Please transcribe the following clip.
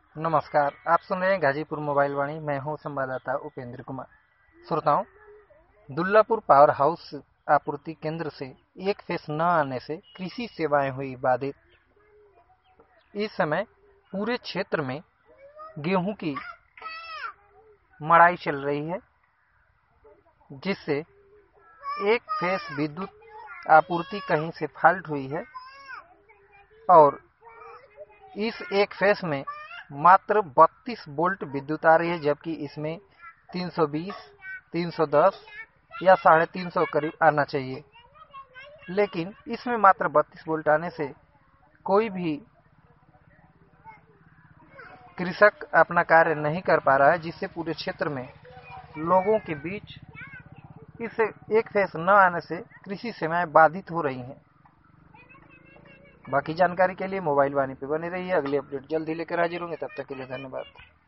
नमस्कार। आप सुन रहे हैं गाजीपुर मोबाइल वाणी। मैं हूं संवाददाता उपेंद्र कुमार। श्रोताओं, दुल्लापुर पावर हाउस आपूर्ति केंद्र से एक फेस न आने से कृषि सेवाएं हुई बाधित। इस समय पूरे क्षेत्र में गेहूं की मड़ाई चल रही है, जिससे एक फेस विद्युत आपूर्ति कहीं से फाल्ट हुई है और इस एक फेस में मात्र 32 वोल्ट विद्युत आ रही है, जबकि इसमें 320, 310 या 350 करीब आना चाहिए। लेकिन इसमें मात्र 32 वोल्ट आने से कोई भी कृषक अपना कार्य नहीं कर पा रहा है, जिससे पूरे क्षेत्र में लोगों के बीच इस एक फेस न आने से कृषि सेवाएं बाधित हो रही हैं। बाकी जानकारी के लिए मोबाइल वाणी पे बने रहिए। अगली अपडेट जल्द ही लेकर हाजिर होंगे। तब तक के लिए धन्यवाद।